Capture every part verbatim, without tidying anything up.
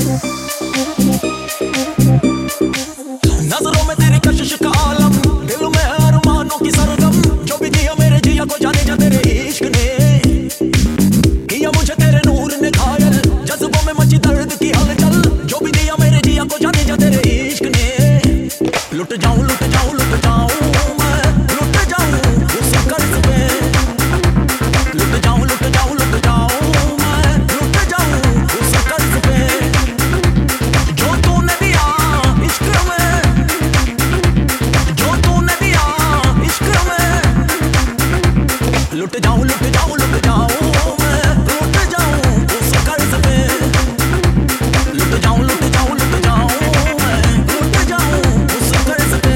नजरों में तेरी कशिश का आलम, दिल में अरमानों की सरगम, जो भी दिया मेरे जिया को जाने जा तेरे इश्क ने, किया मुझे तेरे नूर ने घायल, जज्बों में मची दर्द की हलचल, जो भी दिया मेरे जिया को जाने जा तेरे इश्क ने। लुट जाऊं लुट जाऊं लुट जाऊं मैं, लुट जाऊं उस कर्ज पे, लुट जाऊं लुट जाऊं लुट जाऊं मैं, लुट जाऊं उस कर्ज पे, जो तूने दिया इश्क में, जो तूने दिया इश्क में। लुट जाऊं लुट जाऊं लुट जाऊं मैं, लुट जाऊं उस कर्ज पे, लुट जाऊं लुट जाऊं लुट जाऊं मैं, लुट जाऊं उस कर्ज पे।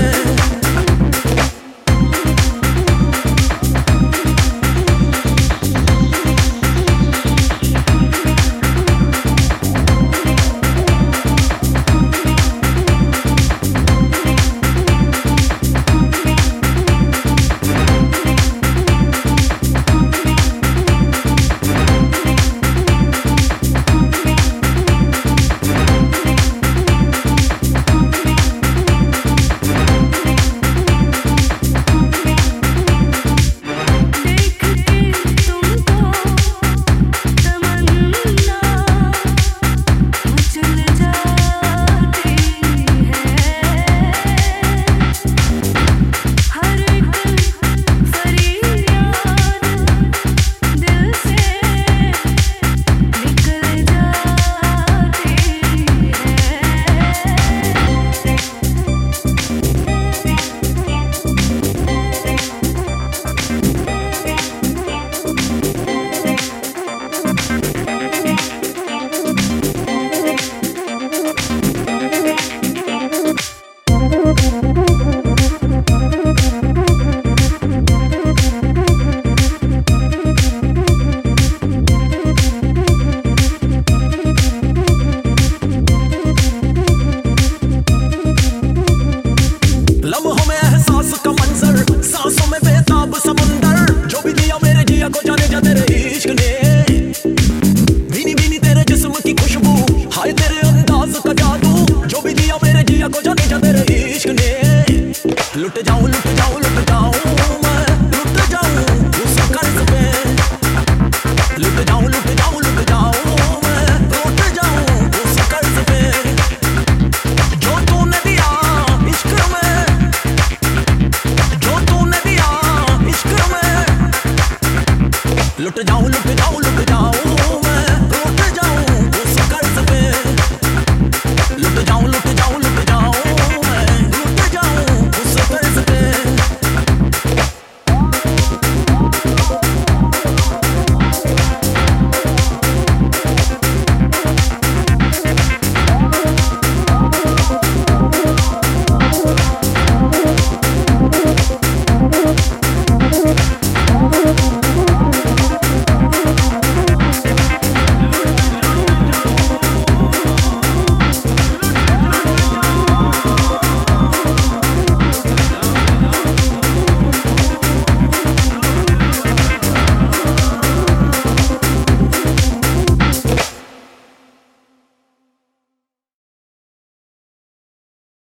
लम्हों में एहसास का मंजर, सांसों में बेताब समुंदर, जो भी दिया मेरे जिया को जाने जा तेरे इश्क ने, भीनी भीनी तेरे जिस्म की खुशबू, हाय तेरे अंदाज का जादू, जो भी दिया मेरे जिया को जाने जा तेरे इश्क ने। लुट जाऊं लुट